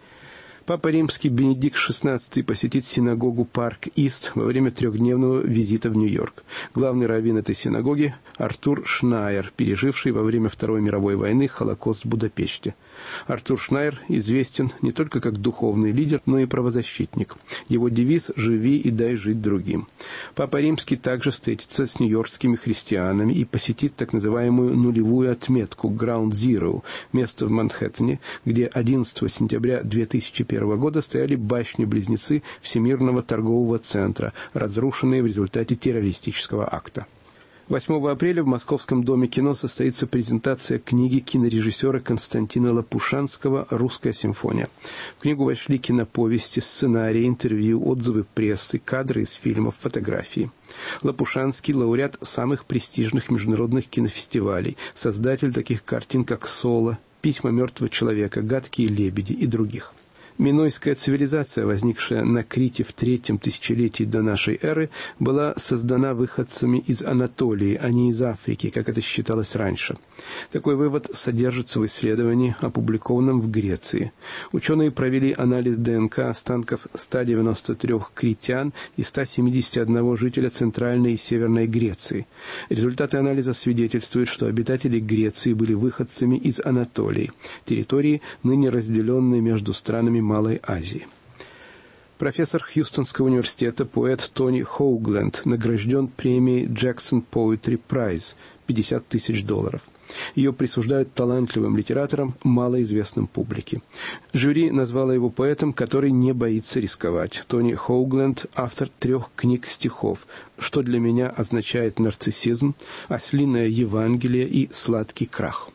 S17: Папа Римский Бенедикт шестнадцатый посетит синагогу Парк-Ист во время трехдневного визита в Нью-Йорк. Главный раввин этой синагоги – Артур Шнайер, переживший во время Второй мировой войны Холокост в Будапеште. Артур Шнайер известен не только как духовный лидер, но и правозащитник. Его девиз «Живи и дай жить другим». Папа Римский также встретится с нью-йоркскими христианами и посетит так называемую нулевую отметку Ground Zero, место в Манхэттене, где одиннадцатого сентября две тысячи первого года стояли башни-близнецы Всемирного торгового центра, разрушенные в результате террористического акта. восьмого апреля в Московском доме кино состоится презентация книги кинорежиссера Константина Лопушанского «Русская симфония». В книгу вошли киноповести, сценарии, интервью, отзывы прессы, кадры из фильмов, фотографии. Лопушанский – лауреат самых престижных международных кинофестивалей, создатель таких картин, как «Соло», «Письма мертвого человека», «Гадкие лебеди» и других. Минойская цивилизация, возникшая на Крите в третьем тысячелетии до нашей эры, была создана выходцами из Анатолии, а не из Африки, как это считалось раньше. Такой вывод содержится в исследовании, опубликованном в Греции. Ученые провели анализ ДНК останков ста девяноста трёх критян и ста семидесяти одного жителя Центральной и Северной Греции. Результаты анализа свидетельствуют, что обитатели Греции были выходцами из Анатолии, территории, ныне разделенной между странами Малой Азии. Профессор Хьюстонского университета, поэт Тони Хоугленд награжден премией Jackson Poetry Prize – пятьдесят тысяч долларов. Ее присуждают талантливым литераторам, малоизвестным публике. Жюри назвало его поэтом, который не боится рисковать. Тони Хоугленд – автор трех книг стихов «Что для меня означает нарциссизм», «Ослиное Евангелие» и «Сладкий крах».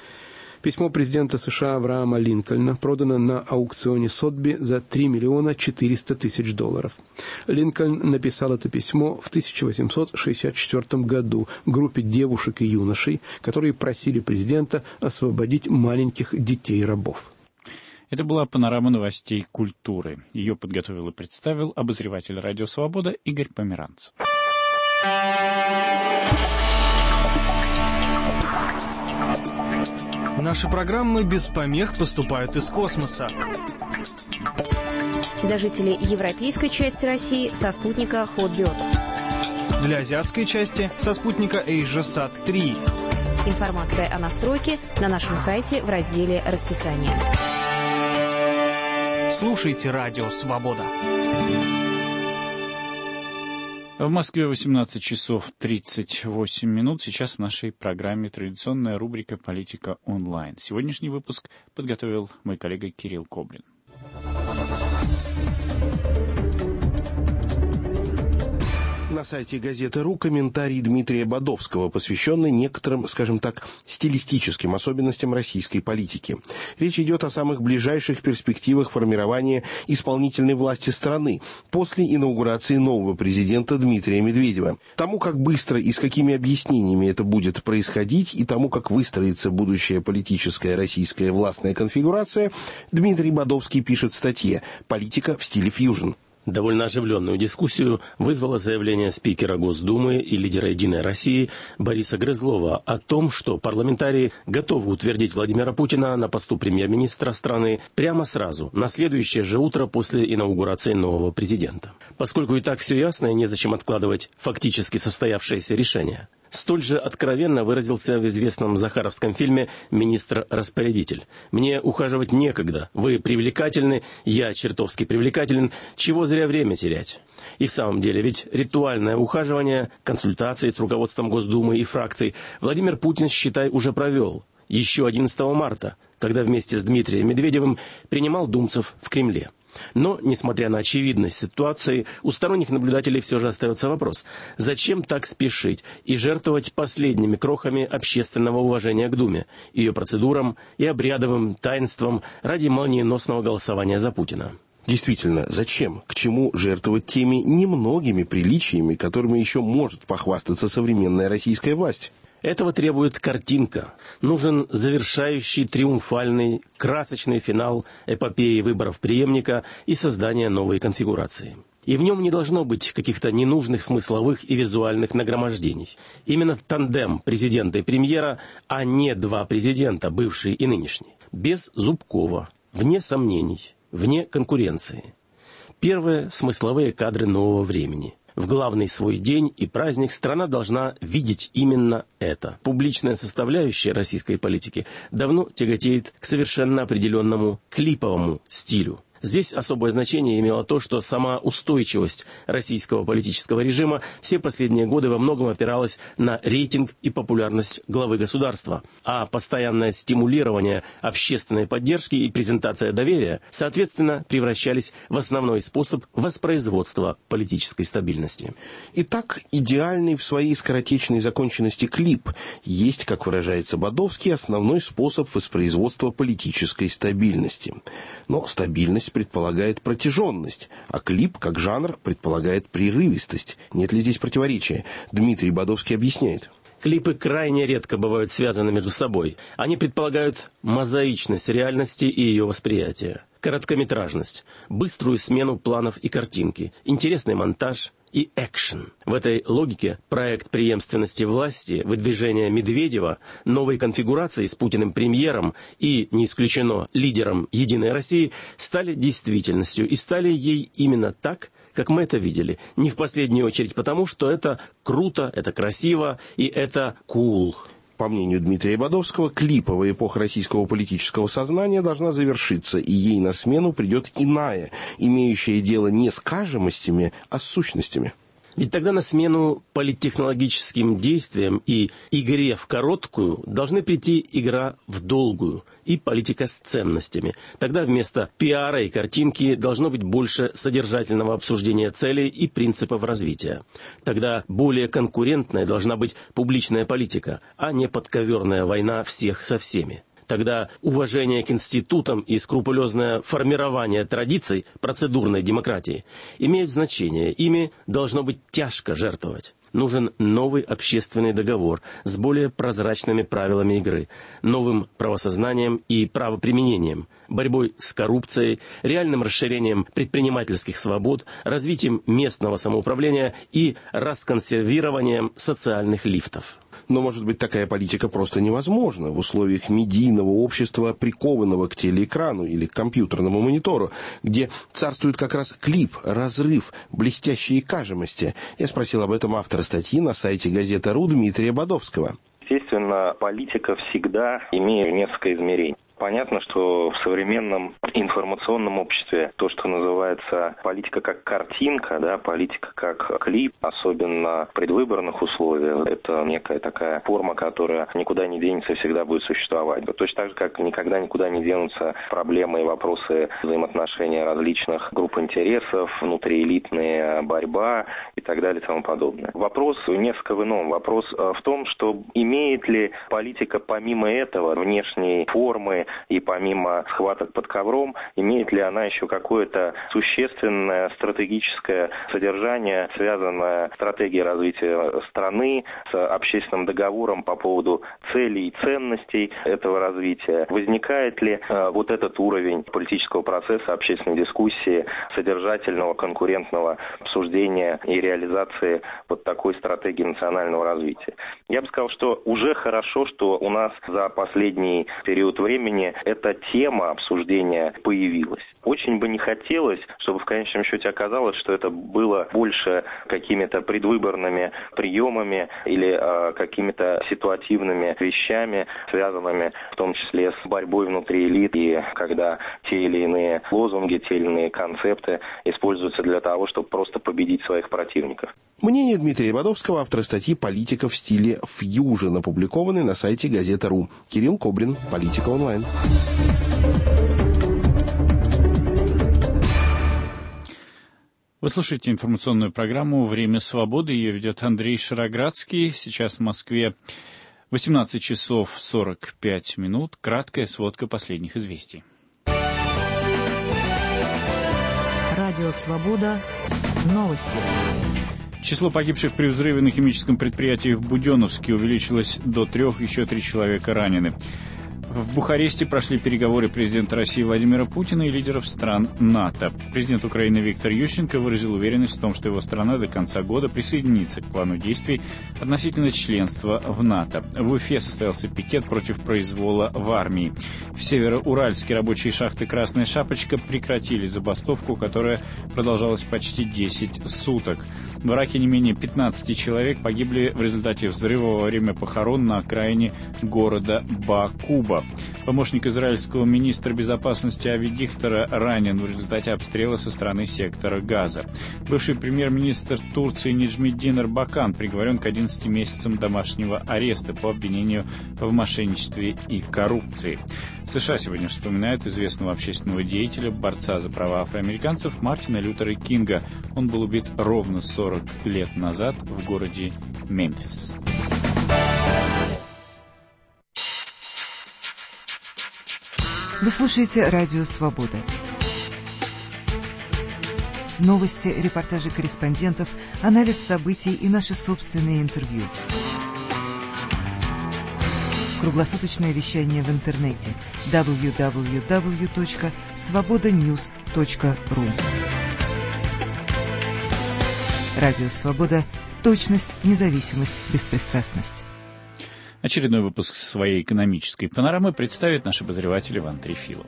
S17: Письмо президента США Авраама Линкольна продано на аукционе Сотби за три миллиона четыреста тысяч долларов. Линкольн написал это письмо в тысяча восемьсот шестьдесят четвёртом году группе девушек и юношей, которые просили президента освободить маленьких детей-рабов.
S1: Это была панорама новостей культуры. Ее подготовил и представил обозреватель «Радио Свобода» Игорь Померанцев.
S18: Наши программы без помех поступают из космоса.
S19: Для жителей европейской части России со спутника Hotbird.
S18: Для азиатской части со спутника AsiaSat три.
S19: Информация о настройке на нашем сайте в разделе «Расписание».
S18: Слушайте «Радио Свобода».
S1: В Москве восемнадцать часов тридцать восемь минут. Сейчас в нашей программе традиционная рубрика «Политика онлайн». Сегодняшний выпуск подготовил мой коллега Кирилл Коблин.
S2: На сайте газеты «Ру» комментарий Дмитрия Бодовского, посвященный некоторым, скажем так, стилистическим особенностям российской политики. Речь идет о самых ближайших перспективах формирования исполнительной власти страны после инаугурации нового президента Дмитрия Медведева. Тому, как быстро и с какими объяснениями это будет происходить, и тому, как выстроится будущая политическая российская властная конфигурация, Дмитрий Бодовский пишет в статье «Политика в стиле фьюжн».
S20: Довольно оживленную дискуссию вызвало заявление спикера Госдумы и лидера «Единой России» Бориса Грызлова о том, что парламентарии готовы утвердить Владимира Путина на посту премьер-министра страны прямо сразу, на следующее же утро после инаугурации нового президента. Поскольку и так все ясно и незачем откладывать фактически состоявшееся решение. Столь же откровенно выразился в известном захаровском фильме «Министр-распорядитель». «Мне ухаживать некогда. Вы привлекательны, я чертовски привлекателен. Чего зря время терять?» И в самом деле, ведь ритуальное ухаживание, консультации с руководством Госдумы и фракций Владимир Путин, считай, уже провел. Еще одиннадцатого марта, когда вместе с Дмитрием Медведевым принимал думцев в Кремле. Но, несмотря на очевидность ситуации, у сторонних наблюдателей все же остается вопрос: зачем так спешить и жертвовать последними крохами общественного уважения к Думе, ее процедурам и обрядовым таинствам ради молниеносного голосования за Путина?
S2: Действительно, зачем? К чему жертвовать теми немногими приличиями, которыми еще может похвастаться современная российская власть?
S20: Этого требует картинка. Нужен завершающий триумфальный, красочный финал эпопеи выборов преемника и создания новой конфигурации. И в нем не должно быть каких-то ненужных смысловых и визуальных нагромождений. Именно тандем президента и премьера, а не два президента, бывший и нынешний. Без Зубкова, вне сомнений, вне конкуренции. Первые смысловые кадры нового времени. В главный свой день и праздник страна должна видеть именно это. Публичная составляющая российской политики давно тяготеет к совершенно определенному клиповому стилю. Здесь особое значение имело то, что сама устойчивость российского политического режима все последние годы во многом опиралась на рейтинг и популярность главы государства, а постоянное стимулирование общественной поддержки и презентация доверия, соответственно, превращались в основной способ воспроизводства политической стабильности.
S2: Итак, идеальный в своей скоротечной законченности клип есть, как выражается Бодовский, основной способ воспроизводства политической стабильности. Но стабильность предполагает протяженность, а клип, как жанр, предполагает прерывистость. Нет ли здесь противоречия? Дмитрий Бодовский объясняет.
S20: Клипы крайне редко бывают связаны между собой. Они предполагают мозаичность реальности и ее восприятия, короткометражность, быструю смену планов и картинки, интересный монтаж и экшен. В этой логике проект преемственности власти, выдвижения Медведева, новой конфигурации с Путиным премьером и, не исключено, лидером «Единой России» стали действительностью и стали ей именно так, как мы это видели. Не в последнюю очередь потому, что это круто, это красиво и это кул.
S2: По мнению Дмитрия Бодовского, клиповая эпоха российского политического сознания должна завершиться, и ей на смену придет иная, имеющая дело не с кажемостями, а с сущностями.
S20: Ведь тогда на смену политтехнологическим действиям и игре в короткую должны прийти игра в долгую и политика с ценностями. Тогда вместо пиара и картинки должно быть больше содержательного обсуждения целей и принципов развития. Тогда более конкурентной должна быть публичная политика, а не подковерная война всех со всеми. Тогда уважение к институтам и скрупулезное формирование традиций процедурной демократии имеют значение. Ими должно быть тяжко жертвовать. Нужен новый общественный договор с более прозрачными правилами игры, новым правосознанием и правоприменением, борьбой с коррупцией, реальным расширением предпринимательских свобод, развитием местного самоуправления и расконсервированием социальных лифтов.
S2: Но, может быть, такая политика просто невозможна в условиях медийного общества, прикованного к телеэкрану или к компьютерному монитору, где царствует как раз клип, разрыв, блестящие кажемости. Я спросил об этом автора статьи на сайте газеты РУ Дмитрия Бодовского.
S21: Естественно, политика всегда имеет несколько измерений. Понятно, что в современном информационном обществе то, что называется политика как картинка, да, политика как клип, особенно в предвыборных условиях, это некая такая форма, которая никуда не денется и всегда будет существовать. Точно так же, как никогда никуда не денутся проблемы и вопросы взаимоотношения различных групп интересов, внутриэлитная борьба и так далее и тому подобное. Вопрос несколько в ином. Вопрос в том, что имеет ли политика помимо этого внешней формы и помимо схваток под ковром, имеет ли она еще какое-то существенное стратегическое содержание, связанное с стратегией развития страны, с общественным договором по поводу целей и ценностей этого развития? Возникает ли э, вот этот уровень политического процесса, общественной дискуссии, содержательного, конкурентного обсуждения и реализации вот такой стратегии национального развития? Я бы сказал, что уже хорошо, что у нас за последний период времени эта тема обсуждения появилась. Очень бы не хотелось, чтобы в конечном счете оказалось, что это было больше какими-то предвыборными приемами или э, какими-то ситуативными вещами, связанными в том числе с борьбой внутри элит, и когда те или иные лозунги, те или иные концепты используются для того, чтобы просто победить своих противников.
S2: Мнение Дмитрия Бодовского, автора статьи «Политика в стиле фьюжн», опубликованной на сайте газеты РУ. Кирилл Кобрин, «Политика онлайн».
S1: Вы слушаете информационную программу «Время свободы». Ее ведет Андрей Шароградский. Сейчас в Москве восемнадцать часов сорок пять минут. Краткая сводка последних известий.
S6: Радио «Свобода». Новости.
S1: Число погибших при взрыве на химическом предприятии в Буденновске увеличилось до трех, еще три человека ранены. В Бухаресте прошли переговоры президента России Владимира Путина и лидеров стран НАТО. Президент Украины Виктор Ющенко выразил уверенность в том, что его страна до конца года присоединится к плану действий относительно членства в НАТО. В Уфе состоялся пикет против произвола в армии. В Североуральске рабочие шахты «Красная шапочка» прекратили забастовку, которая продолжалась почти десять суток. В Ираке не менее пятнадцати человек погибли в результате взрыва во время похорон на окраине города Бакуба. Помощник израильского министра безопасности Ави Дихтера ранен в результате обстрела со стороны сектора Газа. Бывший премьер-министр Турции Неджмеддин Эрбакан приговорен к одиннадцати месяцам домашнего ареста по обвинению в мошенничестве и коррупции. В США сегодня вспоминают известного общественного деятеля, борца за права афроамериканцев Мартина Лютера Кинга. Он был убит ровно сорок лет назад в городе Мемфис.
S8: Вы слушаете «Радио Свобода». Новости, репортажи корреспондентов, анализ событий и наши собственные интервью. Круглосуточное вещание в интернете дабл ю дабл ю дабл ю точка свобода ньюс точка ру. Радио Свобода. Точность, независимость, беспристрастность.
S1: Очередной выпуск своей экономической панорамы представит наш обозреватель Иван Трефилов.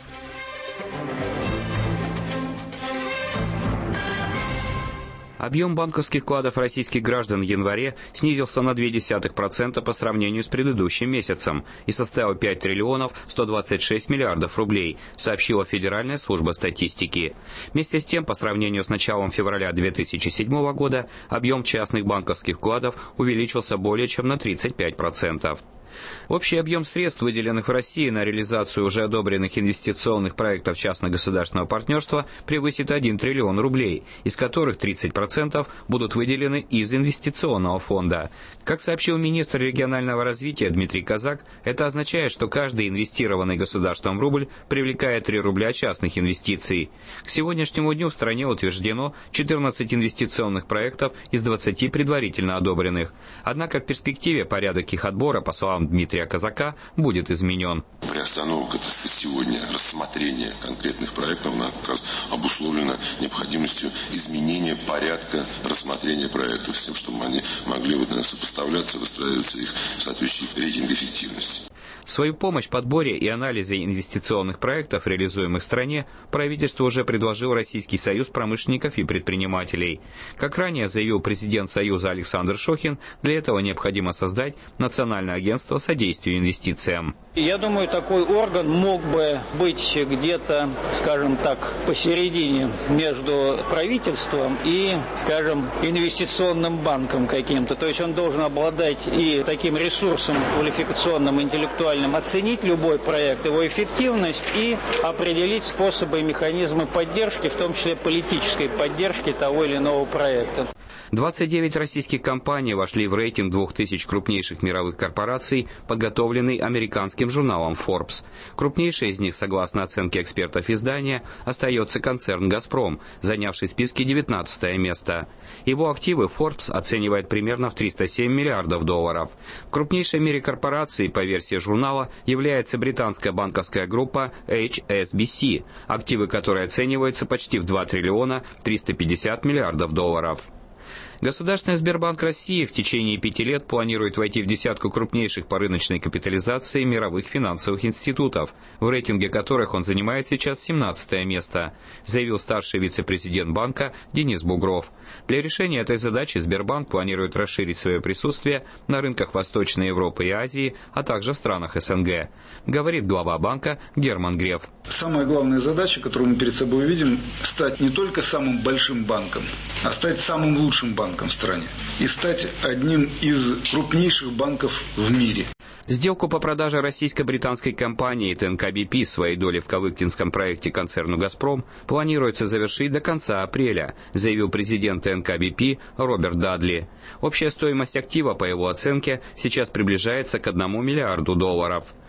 S3: Объем банковских вкладов российских граждан в январе снизился на ноль целых две десятых процента по сравнению с предыдущим месяцем и составил пять триллионов сто двадцать шесть миллиардов рублей, сообщила Федеральная служба статистики. Вместе с тем, по сравнению с началом февраля две тысячи седьмого года, объем частных банковских вкладов увеличился более чем на тридцать пять процентов. Общий объем средств, выделенных в России на реализацию уже одобренных инвестиционных проектов частно-государственного партнерства, превысит один триллион рублей, из которых тридцать процентов будут выделены из инвестиционного фонда. Как сообщил министр регионального развития Дмитрий Казак, это означает, что каждый инвестированный государством рубль привлекает три рубля частных инвестиций. К сегодняшнему дню в стране утверждено четырнадцать инвестиционных проектов из двадцати предварительно одобренных. Однако в перспективе порядок их отбора, по словам Дмитрия Казака, будет изменен.
S22: Приостановка, так сказать, сегодня рассмотрения конкретных проектов как раз обусловлена необходимостью изменения порядка рассмотрения проектов, с тем, чтобы они могли вот, сопоставляться, выстраиваться их соответствующий рейтинг эффективности.
S3: Свою помощь в подборе и анализе инвестиционных проектов, реализуемых в стране, правительство уже предложил Российский союз промышленников и предпринимателей. Как ранее заявил президент Союза Александр Шохин, для этого необходимо создать Национальное агентство содействия инвестициям.
S23: Я думаю, такой орган мог бы быть где-то, скажем так, посередине между правительством и, скажем, инвестиционным банком каким-то. То есть он должен обладать и таким ресурсом квалификационным, интеллектуальным, оценить любой проект, его эффективность и определить способы и механизмы поддержки, в том числе политической поддержки того или иного проекта.
S3: двадцать девять российских компаний вошли в рейтинг двух тысяч крупнейших мировых корпораций, подготовленный американским журналом Forbes. Крупнейший из них, согласно оценке экспертов издания, остается концерн «Газпром», занявший в списке девятнадцатое место. Его активы Forbes оценивает примерно в триста семь миллиардов долларов. Крупнейшей в мире корпорацией, по версии журнала, является британская банковская группа эйч эс би си, активы которой оцениваются почти в два триллиона триста пятьдесят миллиардов долларов. Государственный Сбербанк России в течение пяти лет планирует войти в десятку крупнейших по рыночной капитализации мировых финансовых институтов, в рейтинге которых он занимает сейчас семнадцатое место, заявил старший вице-президент банка Денис Бугров. Для решения этой задачи Сбербанк планирует расширить свое присутствие на рынках Восточной Европы и Азии, а также в странах эс эн гэ, говорит глава банка Герман Греф.
S24: Самая главная задача, которую мы перед собой видим, стать не только самым большим банком, а стать самым лучшим банком в стране и стать одним из крупнейших банков в мире.
S3: Сделку по продаже российско-британской компании тэ эн ка би пи своей доли в кавыктинском проекте концерну «Газпром» планируется завершить до конца апреля, заявил президент тэ эн ка би пи Роберт Дадли. Общая стоимость актива, по его оценке, сейчас приближается к одному миллиарду долларов.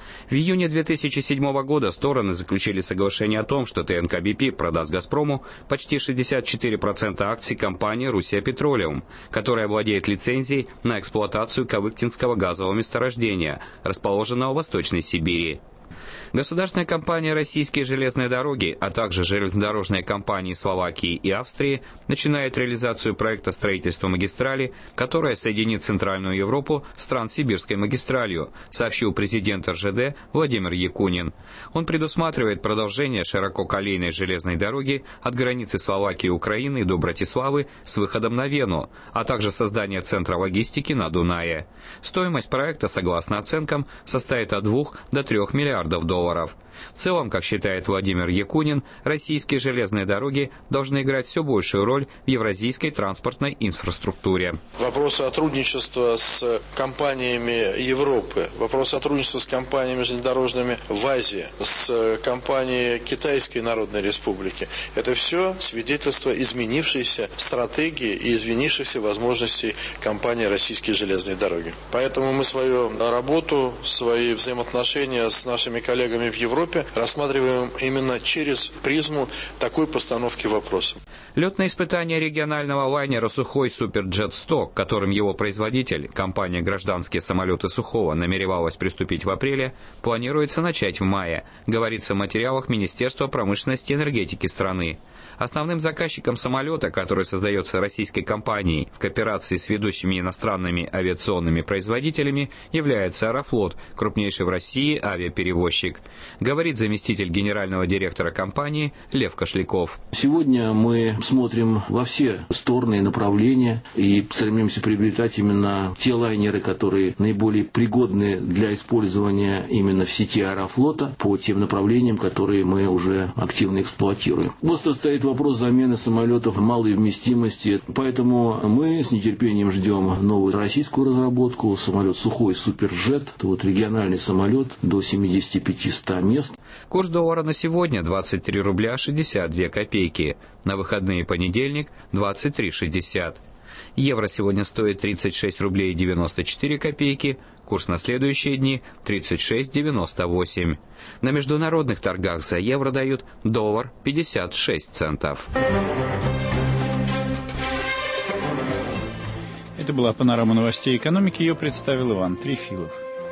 S3: В июне две тысячи седьмого года стороны заключили соглашение о том, что ТНК-БП продаст «Газпрому» почти шестьдесят четыре процента акций компании «Руссия Петролиум», которая владеет лицензией на эксплуатацию Кавыктинского газового месторождения, расположенного в Восточной Сибири. Государственная компания «Российские железные дороги», а также железнодорожные компании Словакии и Австрии начинают реализацию проекта строительства магистрали, которая соединит Центральную Европу с Транссибирской магистралью, сообщил президент эр жэ дэ Владимир Якунин. Он предусматривает продолжение ширококолейной железной дороги от границы Словакии и Украины до Братиславы с выходом на Вену, а также создание центра логистики на Дунае. Стоимость проекта, согласно оценкам, составит от двух до трех миллиардов долларов. В целом, как считает Владимир Якунин, российские железные дороги должны играть все большую роль в евразийской транспортной инфраструктуре.
S4: Вопрос сотрудничества с компаниями Европы, вопрос сотрудничества с компаниями железнодорожными в Азии, с компанией Китайской Народной Республики. Это все свидетельство изменившейся стратегии и изменившихся возможностей компании «Российские железные дороги». Поэтому мы свою работу, свои взаимоотношения с нашими коллегами в Европе рассматриваем именно через призму такой постановки вопроса.
S3: Летные испытания регионального лайнера «Сухой Суперджет сто», которым его производитель, компания «Гражданские самолеты Сухого», намеревалась приступить в апреле, планируется начать в мае, говорится в материалах Министерства промышленности и энергетики страны. Основным заказчиком самолета, который создается российской компанией в кооперации с ведущими иностранными авиационными производителями, является «Аэрофлот», крупнейший в России авиаперевозчик, говорит заместитель генерального директора компании Лев Кошляков.
S5: Сегодня мы смотрим во все стороны и направления и стремимся приобретать именно те лайнеры, которые наиболее пригодны для использования именно в сети «Аэрофлота» по тем направлениям, которые мы уже активно эксплуатируем. Просто стоит вопрос замены самолетов малой вместимости, поэтому мы с нетерпением ждем новую российскую разработку, самолет «Сухой Суперджет», это вот региональный самолет до семидесяти пяти - ста мест.
S3: Курс доллара на сегодня двадцать три рубля шестьдесят две копейки, на выходные понедельник двадцать три шестьдесят. Евро сегодня стоит тридцать шесть рублей девяносто четыре копейки, курс на следующие дни тридцать шесть девяносто восемь. На международных торгах за евро дают доллар пятьдесят шесть центов.
S1: Это была панорама новостей экономики, ее представил Иван Трефилов.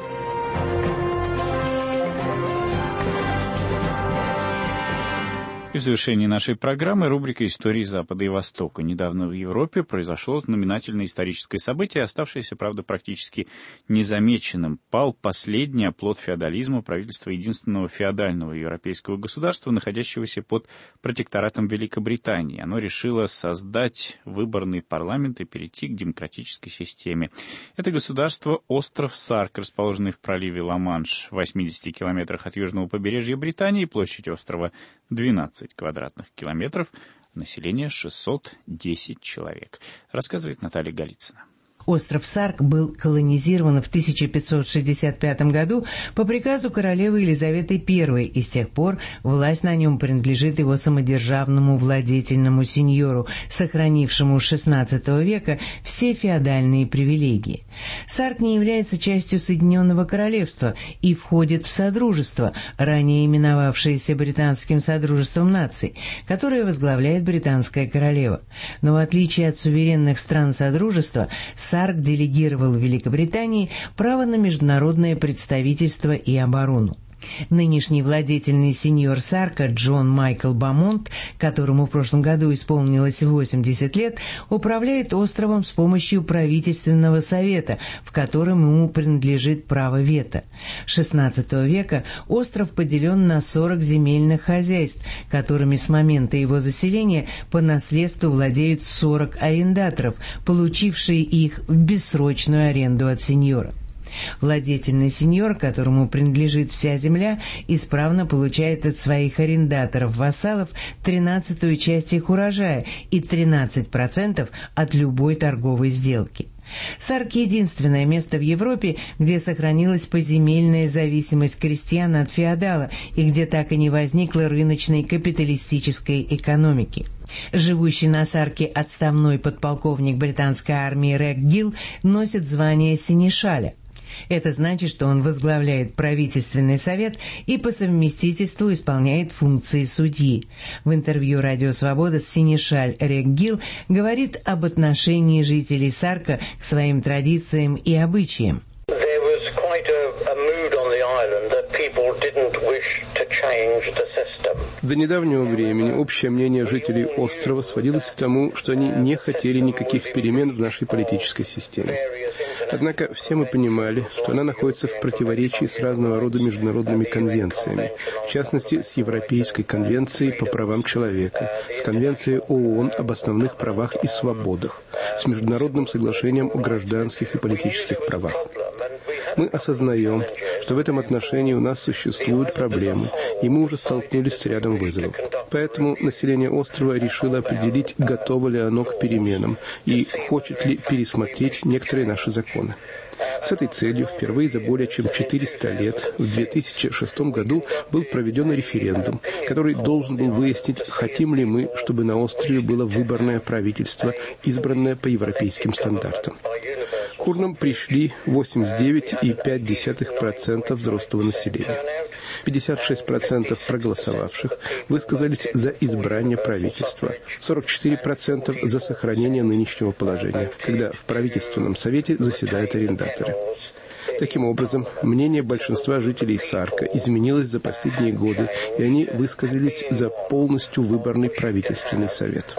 S1: И в завершении нашей программы рубрика «Истории Запада и Востока». Недавно в Европе произошло знаменательное историческое событие, оставшееся, правда, практически незамеченным. Пал последний оплот феодализма, правительства единственного феодального европейского государства, находящегося под протекторатом Великобритании. Оно решило создать выборный парламент и перейти к демократической системе. Это государство — остров Сарк, расположенный в проливе Ла-Манш, в восьмидесяти километрах от южного побережья Британии, площадь острова двенадцать квадратных километров, население шестьсот десять человек. Рассказывает Наталья Голицына.
S7: Остров Сарк был колонизирован в тысяча пятьсот шестьдесят пятом году по приказу королевы Елизаветы Первой, и с тех пор власть на нем принадлежит его самодержавному владетельному сеньору, сохранившему с шестнадцатого века все феодальные привилегии. Сарк не является частью Соединенного Королевства и входит в Содружество, ранее именовавшееся Британским Содружеством наций, которое возглавляет британская королева. Но в отличие от суверенных стран Содружества, Сарк делегировал Великобритании право на международное представительство и оборону. Нынешний владетельный сеньор Сарка Джон Майкл Бамонт, которому в прошлом году исполнилось восемьдесят лет, управляет островом с помощью правительственного совета, в котором ему принадлежит право вето. С шестнадцатого века остров поделен на сорок земельных хозяйств, которыми с момента его заселения по наследству владеют сорок арендаторов, получившие их в бессрочную аренду от сеньора. Владетельный сеньор, которому принадлежит вся земля, исправно получает от своих арендаторов-вассалов тринадцатую часть их урожая и тринадцать процентов от любой торговой сделки. Сарк — единственное место в Европе, где сохранилась поземельная зависимость крестьян от феодала и где так и не возникло рыночной капиталистической экономики. Живущий на Сарке отставной подполковник британской армии Рэг Гилл носит звание сенешаля. Это значит, что он возглавляет правительственный совет и по совместительству исполняет функции судьи. В интервью «Радио Свобода» Синишаль Реггил говорит об отношении жителей Сарка к своим традициям и обычаям.
S17: До недавнего времени общее мнение жителей острова сводилось к тому, что они не хотели никаких перемен в нашей политической системе. Однако все мы понимали, что она находится в противоречии с разного рода международными конвенциями, в частности, с Европейской конвенцией по правам человека, с Конвенцией ООН об основных правах и свободах, с Международным соглашением о гражданских и политических правах. Мы осознаем, что в этом отношении у нас существуют проблемы, и мы уже столкнулись с рядом вызовов. Поэтому население острова решило определить, готово ли оно к переменам и хочет ли пересмотреть некоторые наши законы. С этой целью впервые за более чем четыреста лет в две тысячи шестом году был проведен референдум, который должен был выяснить, хотим ли мы, чтобы на острове было выборное правительство, избранное по европейским стандартам. К урнам пришли восемьдесят девять целых пять десятых процента взрослого населения. пятьдесят шесть процентов проголосовавших высказались за избрание правительства, сорок четыре процента за сохранение нынешнего положения, когда в правительственном совете заседают арендаторы. Таким образом, мнение большинства жителей Сарка изменилось за последние годы, и они высказались за полностью выборный правительственный совет.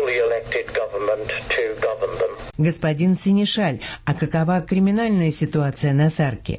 S7: Господин Синишаль, а какова криминальная ситуация на Сарке?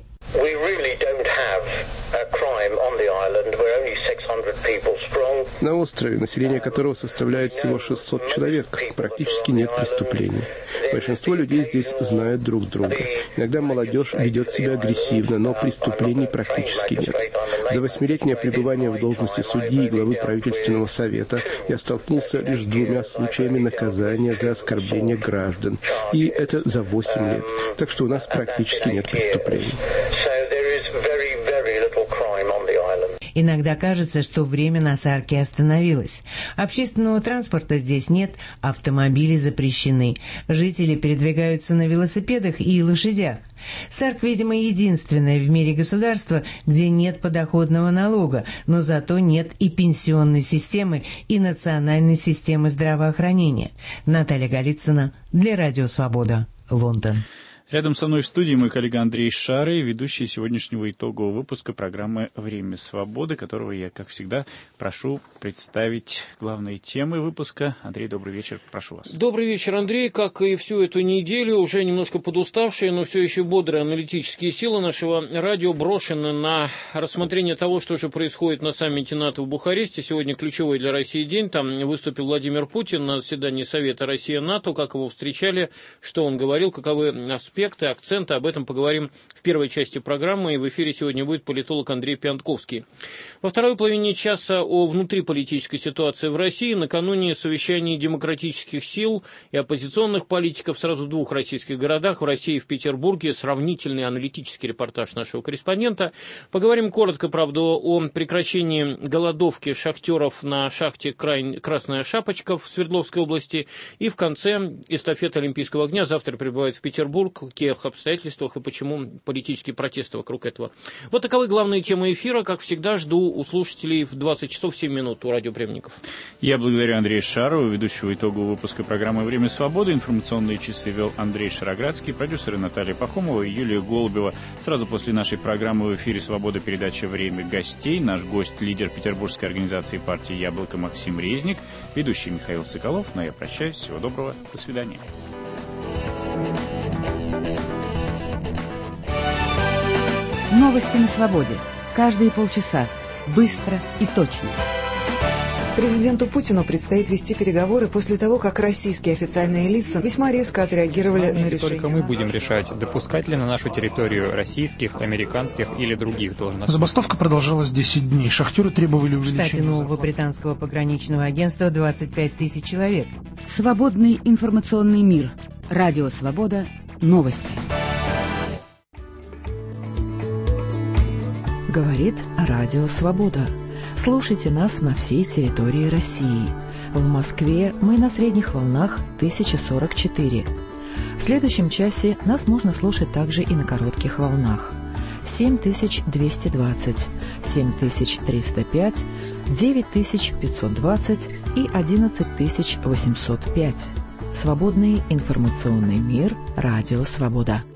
S17: На острове, население которого составляет всего шестьсот человек, практически нет преступлений. Большинство людей здесь знают друг друга. Иногда молодежь ведет себя агрессивно, но преступлений практически нет. За восьмилетнее пребывание в должности судьи и главы правительственного совета я столкнулся лишь с двумя случаями наказания за оскорбление граждан. И это за восемь лет. Так что у нас практически нет преступлений.
S7: Иногда кажется, что время на Сарке остановилось. Общественного транспорта здесь нет, автомобили запрещены. Жители передвигаются на велосипедах и лошадях. Сарк, видимо, единственное в мире государство, где нет подоходного налога, но зато нет и пенсионной системы, и национальной системы здравоохранения. Наталья Голицына для Радио Свобода, Лондон.
S1: Рядом со мной в студии мой коллега Андрей Шарый, ведущий сегодняшнего итогового выпуска программы «Время свободы», которого я, как всегда, прошу представить главные темы выпуска. Андрей, добрый вечер, прошу вас.
S10: Добрый вечер, Андрей. Как и всю эту неделю, уже немножко подуставшие, но все еще бодрые аналитические силы нашего радио брошены на рассмотрение того, что же происходит на саммите НАТО в Бухаресте. Сегодня ключевой для России день. Там выступил Владимир Путин на заседании Совета Россия-НАТО. Как его встречали, что он говорил, каковы аспекты. Аспекты, акценты, об этом поговорим в первой части программы, и в эфире сегодня будет политолог Андрей Пьянтковский. Во второй половине часа о внутриполитической ситуации в России. Накануне совещаний демократических сил и оппозиционных политиков сразу в двух российских городах, в России и в Петербурге, сравнительный аналитический репортаж нашего корреспондента. Поговорим коротко, правда, о прекращении голодовки шахтеров на шахте «Красная Шапочка» в Свердловской области, и в конце эстафета Олимпийского огня завтра прибывает в Петербург. В каких обстоятельствах и почему политические протесты вокруг этого. Вот таковы главные темы эфира. Как всегда, жду у слушателей в двадцать часов семь минут у радиоприемников.
S1: Я благодарю Андрея Шарова, ведущего итогового выпуска программы «Время свободы». Информационные часы вел Андрей Шароградский, продюсеры Наталья Пахомова и Юлия Голубева. Сразу после нашей программы в эфире «Свобода» передача «Время гостей». Наш гость — лидер петербургской организации партии «Яблоко» Максим Резник, ведущий Михаил Соколов. Но я прощаюсь. Всего доброго. До свидания.
S6: Новости на свободе. Каждые полчаса. Быстро и точно.
S8: Президенту Путину предстоит вести переговоры после того, как российские официальные лица весьма резко отреагировали на решение.
S11: Только мы будем решать, допускать ли на нашу территорию российских, американских или других должностных.
S12: Забастовка продолжалась десять дней. Шахтеры требовали увеличения.
S7: В штате нового британского пограничного агентства двадцать пять тысяч человек.
S6: Свободный информационный мир. Радио Свобода. Новости.
S13: Говорит Радио Свобода. Слушайте нас на всей территории России. В Москве мы на средних волнах тысяча сорок четыре. В следующем часе нас можно слушать также и на коротких волнах. семь тысяч двести двадцать, семь тысяч триста пять, девять тысяч пятьсот двадцать и одиннадцать тысяч восемьсот пять. Свободный информационный мир. Радио Свобода.